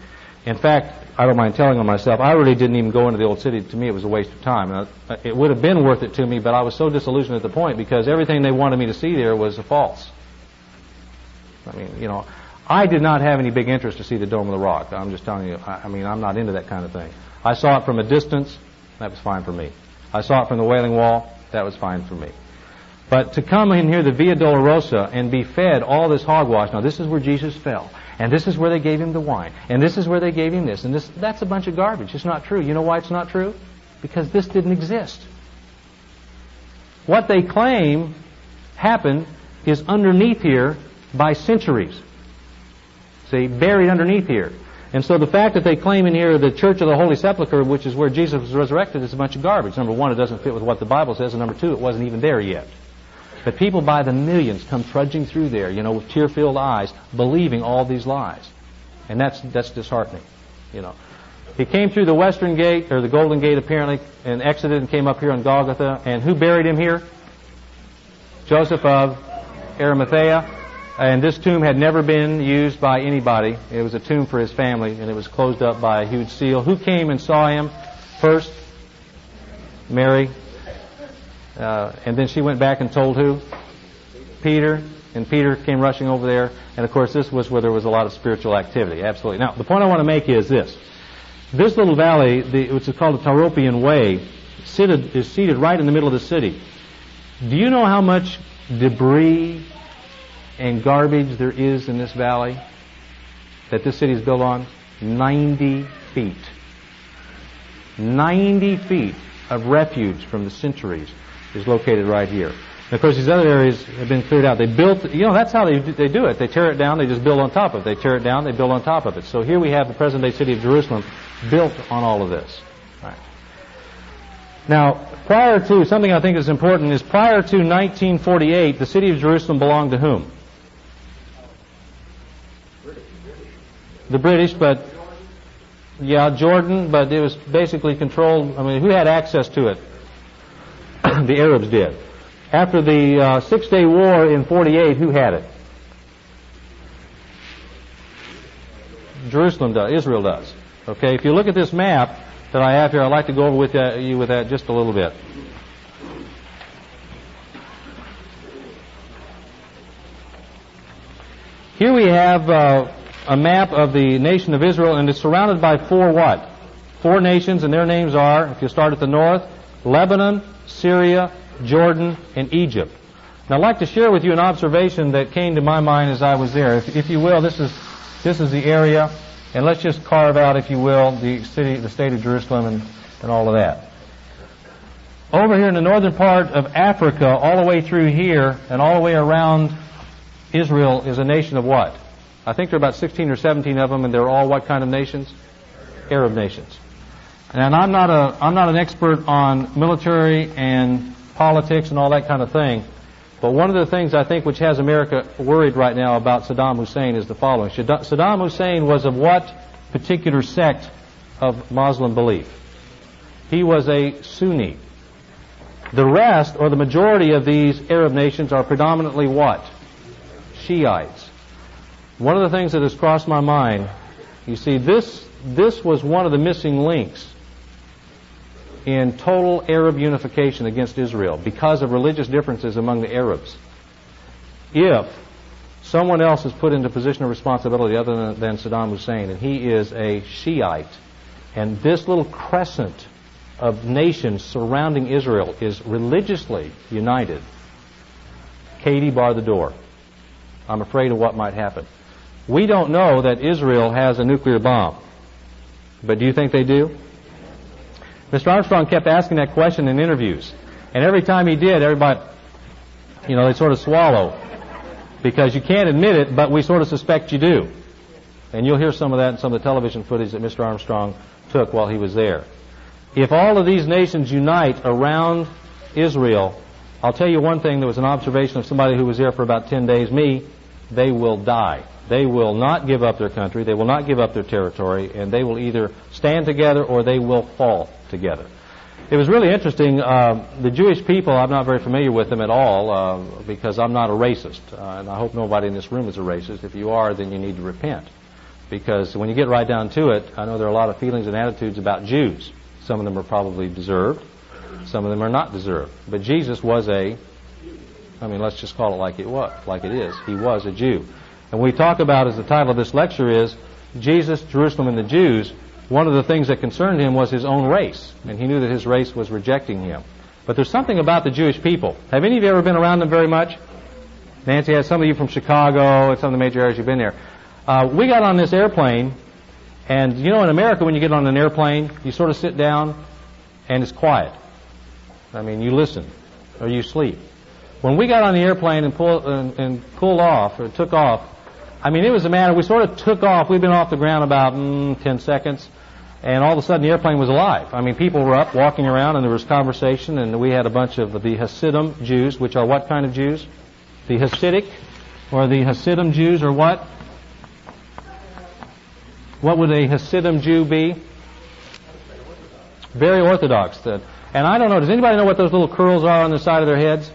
S1: In fact, I don't mind telling on myself, I really didn't even go into the old city. To me, it was a waste of time. And I, it would have been worth it to me, but I was so disillusioned at the point because everything they wanted me to see there was false. I mean, you know, I did not have any big interest to see the Dome of the Rock. I'm just telling you, I, I mean, I'm not into that kind of thing. I saw it from a distance. That was fine for me. I saw it from the Wailing Wall. That was fine for me. But to come in here, the Via Dolorosa, and be fed all this hogwash. Now, this is where Jesus fell. And this is where they gave him the wine. And this is where they gave him this. And this, that's a bunch of garbage. It's not true. You know why it's not true? Because this didn't exist. What they claim happened is underneath here by centuries. See, buried underneath here. And so the fact that they claim in here the Church of the Holy Sepulchre, which is where Jesus was resurrected, is a bunch of garbage. Number one, it doesn't fit with what the Bible says. And number two, it wasn't even there yet. But people by the millions come trudging through there, you know, with tear-filled eyes, believing all these lies. And that's that's disheartening, you know. He came through the Western Gate, or the Golden Gate apparently, and exited and came up here on Golgotha. And who buried him here? Joseph of Arimathea. And this tomb had never been used by anybody. It was a tomb for his family, and it was closed up by a huge seal. Who came and saw him first? Mary. Uh, and then she went back and told who? Peter. And Peter came rushing over there. And of course, this was where there was a lot of spiritual activity. Absolutely. Now, the point I want to make is this. This little valley, the, which is called the Tyropoeon Way, seated, is seated right in the middle of the city. Do you know how much debris and garbage there is in this valley that this city is built on? ninety feet. ninety feet of refuge from the centuries is located right here. And of course, these other areas have been cleared out. They built, you know, that's how they they do it. They tear it down, they just build on top of it. They tear it down, they build on top of it. So here we have the present-day city of Jerusalem built on all of this. Right. Now, prior to, something I think is important is prior to nineteen forty-eight, the city of Jerusalem belonged to whom? The British, but, yeah, Jordan, but it was basically controlled. I mean, who had access to it? The Arabs did. After the uh, Six-Day War in forty-eight, who had it? Jerusalem does. Israel does. Okay, if you look at this map that I have here, I'd like to go over with uh, you with that just a little bit. Here we have uh, a map of the nation of Israel, and it's surrounded by four what? Four nations, and their names are, if you start at the north, Lebanon, Syria, Jordan, and Egypt. Now, I'd like to share with you an observation that came to my mind as I was there. If, if you will, this is this is the area, and let's just carve out, if you will, the city, the state of Jerusalem, and, and all of that. Over here in the northern part of Africa, all the way through here, and all the way around Israel, is a nation of what? I think there are about sixteen or seventeen of them, and they're all what kind of nations? Arab nations. And I'm not a I'm not an expert on military and politics and all that kind of thing, but one of the things I think which has America worried right now about Saddam Hussein is the following. Saddam Hussein was of what particular sect of Muslim belief? He was a Sunni. The rest, or the majority of these Arab nations, are predominantly what? Shiites. One of the things that has crossed my mind, you see, this this was one of the missing links in total Arab unification against Israel because of religious differences among the Arabs. If someone else is put into a position of responsibility other than, than Saddam Hussein, and he is a Shiite, and this little crescent of nations surrounding Israel is religiously united, Katie, bar the door. I'm afraid of what might happen. We don't know that Israel has a nuclear bomb, but do you think they do? Mister Armstrong kept asking that question in interviews, and every time he did, everybody, you know, they sort of swallow, because you can't admit it, but we sort of suspect you do. And you'll hear some of that in some of the television footage that Mister Armstrong took while he was there. If all of these nations unite around Israel, I'll tell you one thing, there was an observation of somebody who was there for about ten days, me, they will die. They will not give up their country, they will not give up their territory, and they will either stand together or they will fall together. It was really interesting. Uh, the Jewish people, I'm not very familiar with them at all uh, because I'm not a racist, uh, and I hope nobody in this room is a racist. If you are, then you need to repent. Because when you get right down to it, I know there are a lot of feelings and attitudes about Jews. Some of them are probably deserved. Some of them are not deserved. But Jesus was a, I mean, let's just call it like it was, like it is. He was a Jew. And we talk about, as the title of this lecture is, Jesus, Jerusalem, and the Jews, one of the things that concerned him was his own race. And he knew that his race was rejecting him. But there's something about the Jewish people. Have any of you ever been around them very much? Nancy has some of you from Chicago and some of the major areas you've been there. Uh, we got on this airplane, and you know in America when you get on an airplane, you sort of sit down and it's quiet. I mean, you listen or you sleep. When we got on the airplane and, pull, and, and pulled off, or took off, I mean, it was a matter, we sort of took off, we'd been off the ground about mm, ten seconds, and all of a sudden the airplane was alive. I mean, people were up, walking around, and there was conversation, and we had a bunch of the Hasidim Jews, which are what kind of Jews? The Hasidic, or the Hasidim Jews, or what? What would a Hasidim Jew be? Very orthodox. And I don't know, does anybody know what those little curls are on the side of their heads?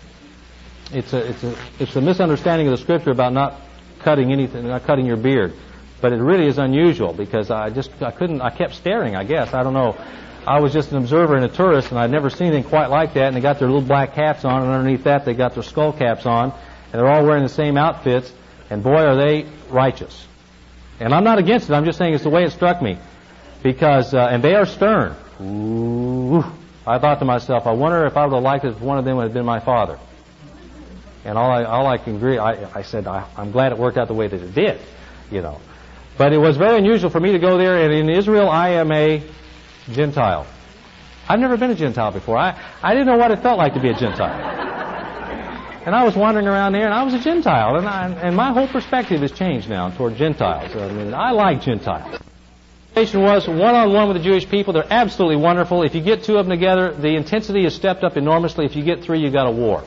S1: It's a, it's a, it's a misunderstanding of the Scripture about not cutting anything, not cutting your beard. But it really is unusual because I just, I couldn't, I kept staring, I guess. I don't know. I was just an observer and a tourist, and I'd never seen anything quite like that. And they got their little black hats on, and underneath that they got their skull caps on, and they're all wearing the same outfits. And boy, are they righteous. And I'm not against it. I'm just saying it's the way it struck me, because uh, and they are stern. Ooh, I thought to myself, I wonder if I would have liked it if one of them would have been my father. And all I all I can agree, I, I said I, I'm glad it worked out the way that it did, you know. But it was very unusual for me to go there. And in Israel, I am a Gentile. I've never been a Gentile before. I I didn't know what it felt like to be a Gentile. And I was wandering around there, and I was a Gentile, and I, and my whole perspective has changed now toward Gentiles. I mean, I like Gentiles. The situation was one-on-one with the Jewish people. They're absolutely wonderful. If you get two of them together, the intensity is stepped up enormously. If you get three, you got a war.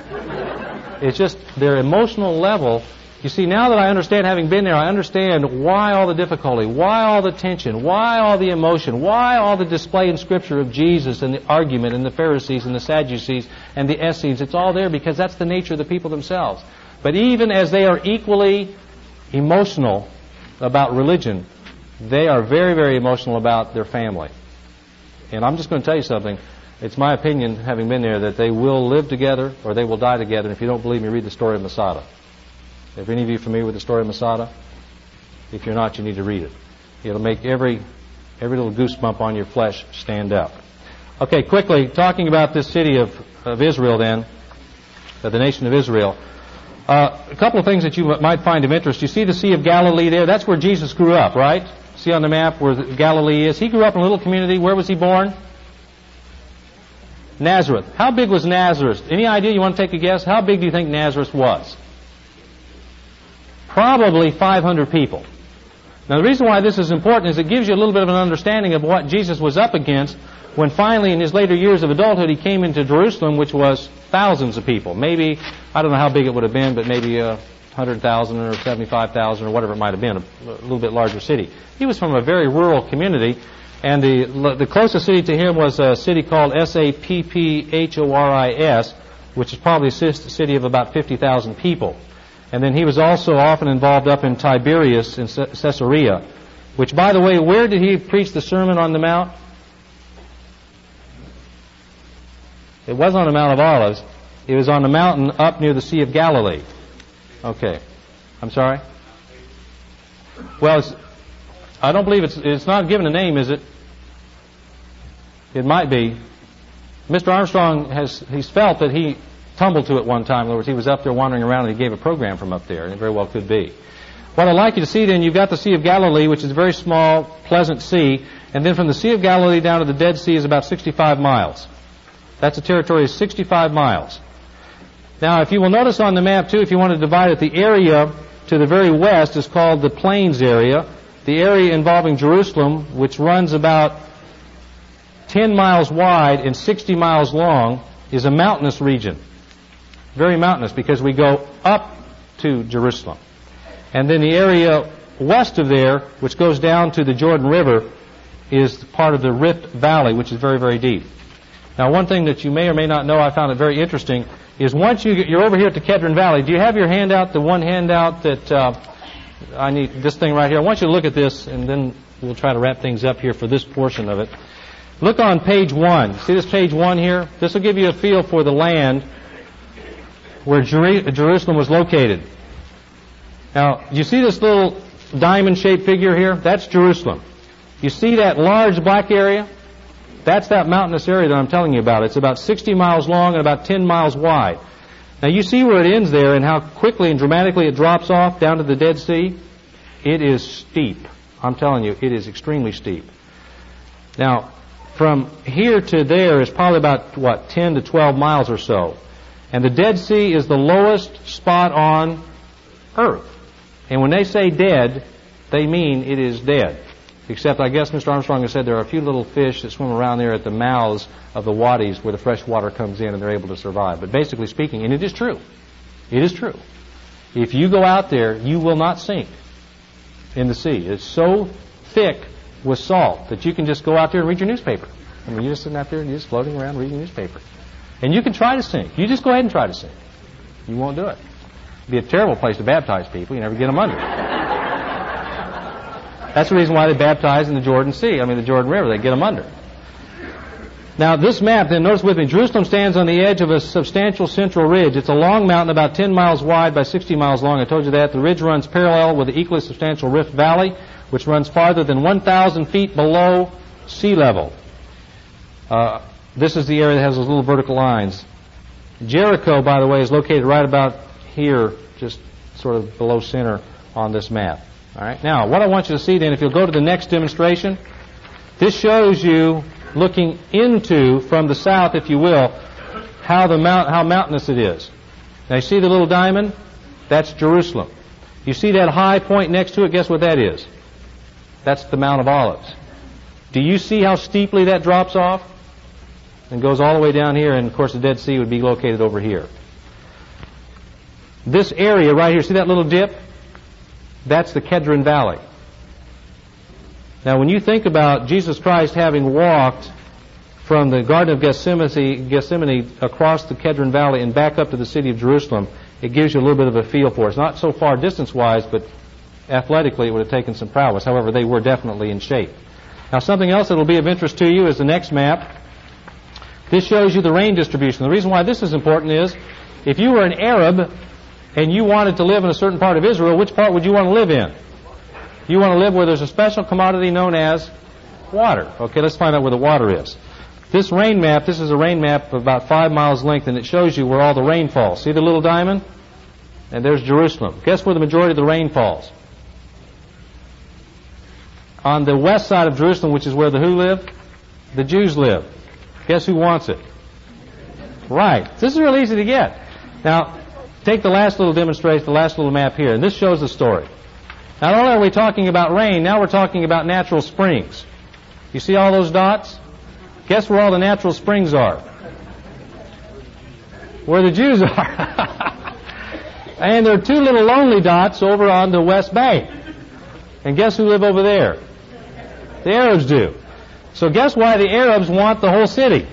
S1: It's just their emotional level. You see, now that I understand, having been there, I understand why all the difficulty, why all the tension, why all the emotion, why all the display in Scripture of Jesus and the argument and the Pharisees and the Sadducees and the Essenes. It's all there because that's the nature of the people themselves. But even as they are equally emotional about religion, they are very, very emotional about their family. And I'm just going to tell you something. It's my opinion, having been there, that they will live together or they will die together. And if you don't believe me, read the story of Masada. If any of you are familiar with the story of Masada, if you're not, you need to read it. It'll make every every little goosebump on your flesh stand up. Okay, quickly, talking about this city of, of Israel then, uh, the nation of Israel. Uh, a couple of things that you might find of interest. You see the Sea of Galilee there? That's where Jesus grew up, right? See on the map where Galilee is? He grew up in a little community. Where was he born? Nazareth. How big was Nazareth? Any idea? You want to take a guess? How big do you think Nazareth was? Probably five hundred people. Now, the reason why this is important is it gives you a little bit of an understanding of what Jesus was up against when finally, in his later years of adulthood, he came into Jerusalem, which was thousands of people. Maybe, I don't know how big it would have been, but maybe uh, one hundred thousand or seventy-five thousand or whatever it might have been, a, a little bit larger city. He was from a very rural community, and the the closest city to him was a city called S A P P H O R I S, which is probably a city of about fifty thousand people. And then he was also often involved up in Tiberias in Caesarea, which, by the way, where did he preach the Sermon on the Mount? It wasn't on the Mount of Olives. It was on the mountain up near the Sea of Galilee. Okay. I'm sorry? Well, it's, I don't believe it's, it's not given a name, is it? It might be. Mister Armstrong has, he's felt that he tumbled to it one time. In other words, he was up there wandering around and he gave a program from up there, and it very well could be. What I'd like you to see then, you've got the Sea of Galilee, which is a very small, pleasant sea, and then from the Sea of Galilee down to the Dead Sea is about sixty-five miles. That's a territory of sixty-five miles. Now, if you will notice on the map, too, if you want to divide it, the area to the very west is called the Plains area. The area involving Jerusalem, which runs about ten miles wide and sixty miles long, is a mountainous region. Very mountainous, because we go up to Jerusalem. And then the area west of there, which goes down to the Jordan River, is part of the Rift Valley, which is very, very deep. Now, one thing that you may or may not know, I found it very interesting, is once you get, you're over here at the Kedron Valley. Do you have your handout, the one handout that uh, I need this thing right here. I want you to look at this, and then we'll try to wrap things up here for this portion of it. Look on page one. See this page one here? This will give you a feel for the land where Jer- Jerusalem was located. Now, you see this little diamond-shaped figure here? That's Jerusalem. You see that large black area? That's that mountainous area that I'm telling you about. It's about sixty miles long and about ten miles wide. Now, you see where it ends there and how quickly and dramatically it drops off down to the Dead Sea? It is steep. I'm telling you, it is extremely steep. Now, from here to there is probably about, what, ten to twelve miles or so. And the Dead Sea is the lowest spot on Earth. And when they say dead, they mean it is dead. Except, I guess Mister Armstrong has said there are a few little fish that swim around there at the mouths of the wadis where the fresh water comes in and they're able to survive. But basically speaking, and it is true, it is true, if you go out there, you will not sink in the sea. It's so thick with salt that you can just go out there and read your newspaper. I mean, you're just sitting out there and you're just floating around reading your newspaper. And you can try to sink. You just go ahead and try to sink. You won't do it. It'd be a terrible place to baptize people. You never get them under. That's the reason why they baptize in the Jordan Sea. I mean, the Jordan River. They get them under. Now, this map, then, notice with me, Jerusalem stands on the edge of a substantial central ridge. It's a long mountain, about ten miles wide by sixty miles long. I told you that. The ridge runs parallel with the equally substantial Rift Valley, which runs farther than one thousand feet below sea level. Uh, this is the area that has those little vertical lines. Jericho, by the way, is located right about here, just sort of below center on this map. All right. Now, what I want you to see then, if you'll go to the next demonstration, this shows you, looking into, from the south, if you will, how the mount, how mountainous it is. Now, you see the little diamond? That's Jerusalem. You see that high point next to it? Guess what that is? That's the Mount of Olives. Do you see how steeply that drops off? And goes all the way down here, and of course the Dead Sea would be located over here. This area right here, see that little dip? That's the Kedron Valley. Now, when you think about Jesus Christ having walked from the Garden of Gethsemane, Gethsemane across the Kedron Valley and back up to the city of Jerusalem, it gives you a little bit of a feel for it. It's not so far distance-wise, but athletically it would have taken some prowess. However, they were definitely in shape. Now, something else that will be of interest to you is the next map. This shows you the rain distribution. The reason why this is important is, if you were an Arab and you wanted to live in a certain part of Israel, which part would you want to live in? You want to live where there's a special commodity known as water. Okay, let's find out where the water is. This rain map, this is a rain map of about five miles length, and it shows you where all the rain falls. See the little diamond? And there's Jerusalem. Guess where the majority of the rain falls? On the west side of Jerusalem, which is where the who live? The Jews live. Guess who wants it? Right. This is real easy to get. Now, take the last little demonstration, the last little map here, and this shows the story. Not only are we talking about rain, now we're talking about natural springs. You see all those dots? Guess where all the natural springs are? Where the Jews are. And there are two little lonely dots over on the West Bank. And guess who live over there? The Arabs do. So guess why the Arabs want the whole city?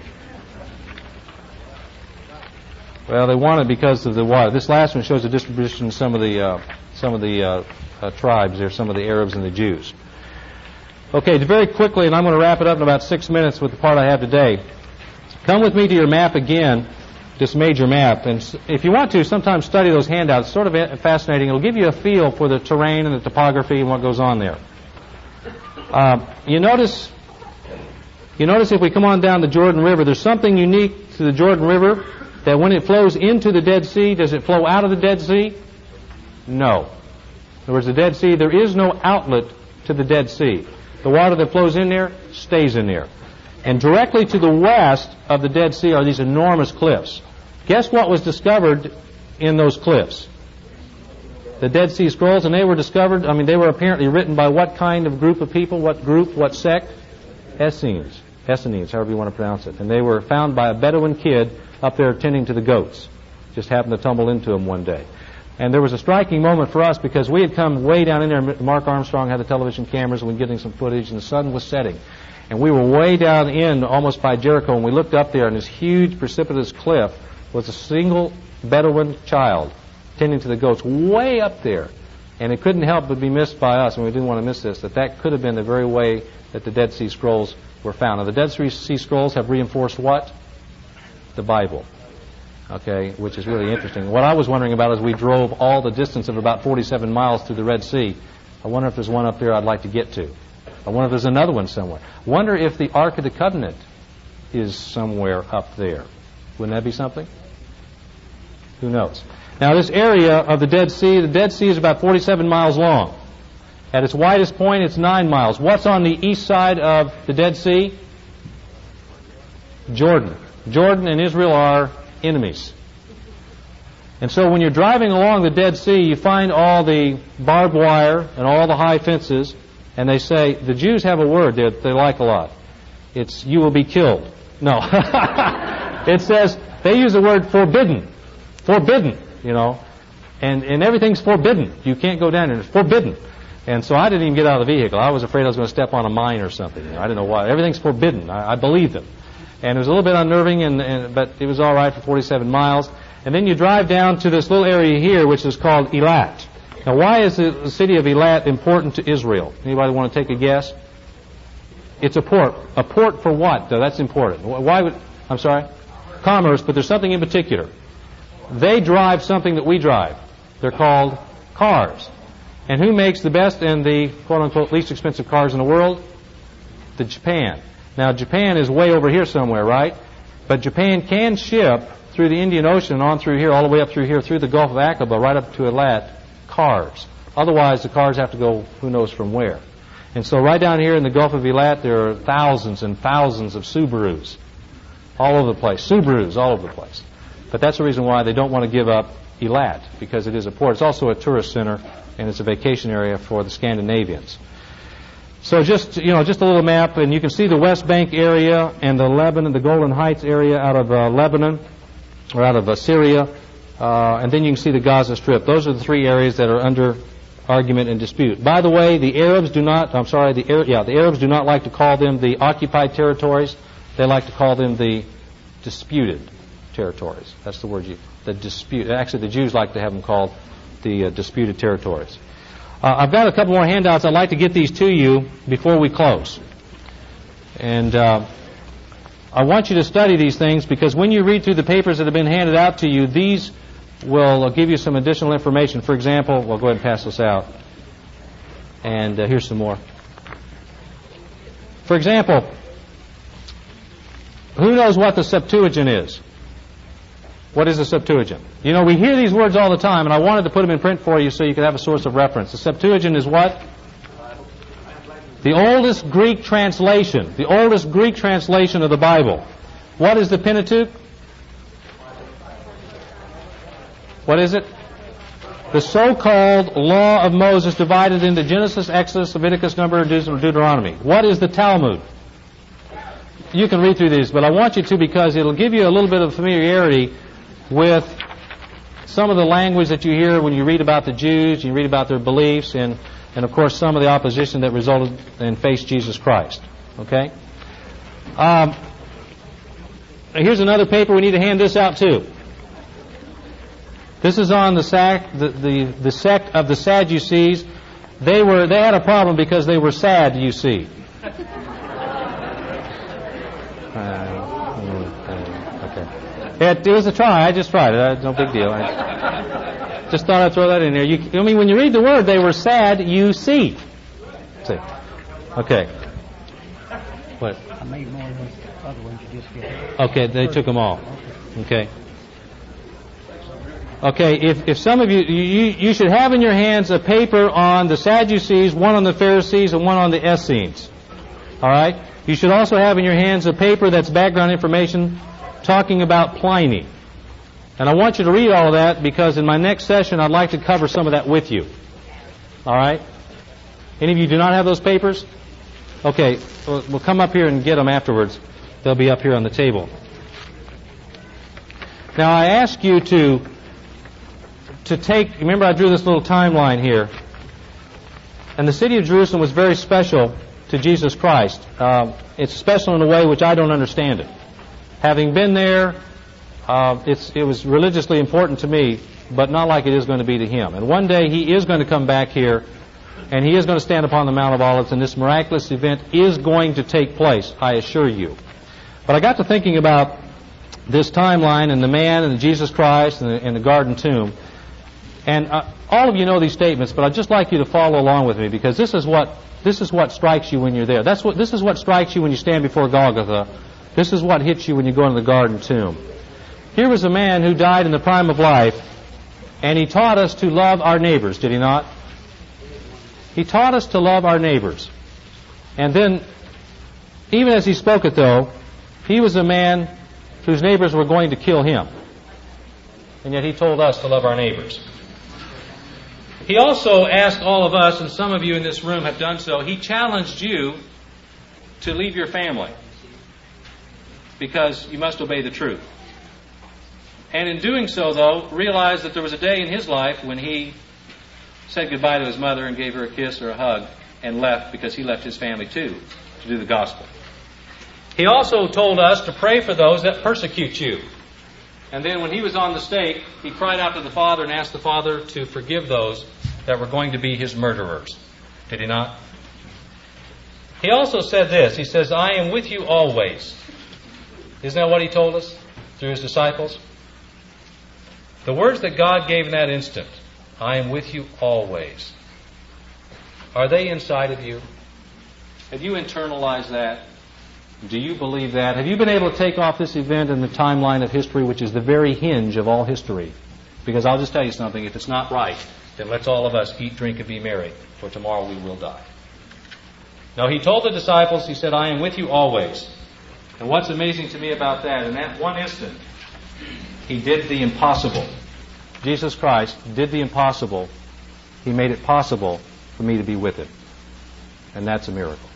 S1: Well, they want it because of the water. This last one shows the distribution of some of the uh, some of the uh, uh, tribes there, some of the Arabs and the Jews. Okay, very quickly, and I'm going to wrap it up in about six minutes with the part I have today. Come with me to your map again, this major map, and if you want to, sometimes study those handouts. It's sort of fascinating. It'll give you a feel for the terrain and the topography and what goes on there. Uh, you notice, you notice if we come on down the Jordan River, there's something unique to the Jordan River, that when it flows into the Dead Sea, does it flow out of the Dead Sea? No. In other words, the Dead Sea, there is no outlet to the Dead Sea. The water that flows in there stays in there. And directly to the west of the Dead Sea are these enormous cliffs. Guess what was discovered in those cliffs? The Dead Sea Scrolls, and they were discovered, I mean, they were apparently written by what kind of group of people, what group, what sect? Essenes. Essenes, however you want to pronounce it. And they were found by a Bedouin kid up there tending to the goats. Just happened to tumble into them one day. And there was a striking moment for us because we had come way down in there. Mark Armstrong had the television cameras and we were getting some footage, and the sun was setting. And we were way down in, almost by Jericho, and we looked up there, and this huge precipitous cliff was a single Bedouin child tending to the goats way up there. And it couldn't help but be missed by us, and we didn't want to miss this, that that could have been the very way that the Dead Sea Scrolls were found. Now, the Dead Sea Scrolls have reinforced what? The Bible. Okay, which is really interesting. What I was wondering about is we drove all the distance of about forty-seven miles through the Red Sea. I wonder if there's one up there I'd like to get to. I wonder if there's another one somewhere. Wonder if the Ark of the Covenant is somewhere up there. Wouldn't that be something? Who knows? Now, this area of the Dead Sea, the Dead Sea is about forty-seven miles long. At its widest point, it's nine miles. What's on the east side of the Dead Sea? Jordan. Jordan and Israel are enemies. And so when you're driving along the Dead Sea, you find all the barbed wire and all the high fences, and they say, the Jews have a word that they like a lot. It's, you will be killed. No. It says, they use the word forbidden. Forbidden, you know. And, and everything's forbidden. You can't go down there. It's forbidden. And so I didn't even get out of the vehicle. I was afraid I was going to step on a mine or something. You know, I didn't know why. Everything's forbidden. I, I believe them. And it was a little bit unnerving, and, and, but it was all right for forty-seven miles. And then you drive down to this little area here, which is called Eilat. Now, why is the city of Eilat important to Israel? Anybody want to take a guess? It's a port. A port for what, though? That's important. Why would... I'm sorry? Commerce, but there's something in particular. They drive something that we drive. They're called cars. And who makes the best and the, quote-unquote, least expensive cars in the world? The Japan. Now, Japan is way over here somewhere, right? But Japan can ship through the Indian Ocean and on through here, all the way up through here, through the Gulf of Aqaba, right up to Eilat, cars. Otherwise, the cars have to go who knows from where. And so right down here in the Gulf of Eilat, there are thousands and thousands of Subarus all over the place. Subarus all over the place. But that's the reason why they don't want to give up Eilat, because it is a port. It's also a tourist center, and it's a vacation area for the Scandinavians. So just, you know, just a little map, and you can see the West Bank area and the Lebanon, the Golan Heights area out of uh, Lebanon, or out of uh, Syria, uh, and then you can see the Gaza Strip. Those are the three areas that are under argument and dispute. By the way, the Arabs do not, I'm sorry, the Arab, yeah, the Arabs do not like to call them the occupied territories. They like to call them the disputed territories. That's the word you, the dispute. Actually, the Jews like to have them called the uh, disputed territories. Uh, I've got a couple more handouts. I'd like to get these to you before we close. And uh, I want you to study these things, because when you read through the papers that have been handed out to you, these will uh, give you some additional information. For example, we'll go ahead and pass this out. And uh, here's some more. For example, who knows what the Septuagint is? What is the Septuagint? You know, we hear these words all the time, and I wanted to put them in print for you so you could have a source of reference. The Septuagint is what? The oldest Greek translation. The oldest Greek translation of the Bible. What is the Pentateuch? What is it? The so-called Law of Moses divided into Genesis, Exodus, Leviticus, Numbers, and Deuteronomy. What is the Talmud? You can read through these, but I want you to, because it'll give you a little bit of familiarity with some of the language that you hear when you read about the Jews, you read about their beliefs, and, and of course some of the opposition that resulted and faced Jesus Christ. Okay? Um, here's another paper. We need to hand this out too. This is on the, sac, the, the, the sect of the Sadducees. They were they had a problem because they were sad, you see. It, it was a try. I just tried it. No big deal. I just thought I'd throw that in there. You, I mean, when you read the word, they were sad, you see. See. Okay. What?
S3: I made more of those other ones you just did.
S1: Okay, they took them all. Okay. Okay, if, if some of you, you, you should have in your hands a paper on the Sadducees, one on the Pharisees, and one on the Essenes. All right? You should also have in your hands a paper that's background information talking about Pliny. And I want you to read all of that, because in my next session I'd like to cover some of that with you. All right? Any of you do not have those papers? Okay, we'll, we'll come up here and get them afterwards. They'll be up here on the table. Now I ask you to to take, remember I drew this little timeline here. And the city of Jerusalem was very special to Jesus Christ. Um, it's special in a way which I don't understand it. Having been there, uh, it's, it was religiously important to me but not like it is going to be to him. And one day he is going to come back here, and he is going to stand upon the Mount of Olives, and this miraculous event is going to take place, I assure you. But I got to thinking about this timeline and the man and Jesus Christ and the, and the garden tomb. And uh, all of you know these statements, but I'd just like you to follow along with me, because this is what this is what strikes you when you're there. That's what this is what strikes you when you stand before Golgotha. This is what hits you when you go into the garden tomb. Here was a man who died in the prime of life, and he taught us to love our neighbors, did he not? He taught us to love our neighbors. And then, even as he spoke it, though, he was a man whose neighbors were going to kill him. And yet he told us to love our neighbors. He also asked all of us, and some of you in this room have done so, he challenged you to leave your family because you must obey the truth. And in doing so, though, realized that there was a day in his life when he said goodbye to his mother and gave her a kiss or a hug and left, because he left his family too to do the gospel. He also told us to pray for those that persecute you. And then when he was on the stake, he cried out to the Father and asked the Father to forgive those that were going to be his murderers. Did he not? He also said this. He says, I am with you always. Isn't that what he told us through his disciples? The words that God gave in that instant, I am with you always, are they inside of you? Have you internalized that? Do you believe that? Have you been able to take off this event in the timeline of history, which is the very hinge of all history? Because I'll just tell you something, if it's not right, then let's all of us eat, drink, and be merry, for tomorrow we will die. Now, he told the disciples, he said, I am with you always. And what's amazing to me about that, in that one instant, he did the impossible. Jesus Christ did the impossible. He made it possible for me to be with him. And that's a miracle.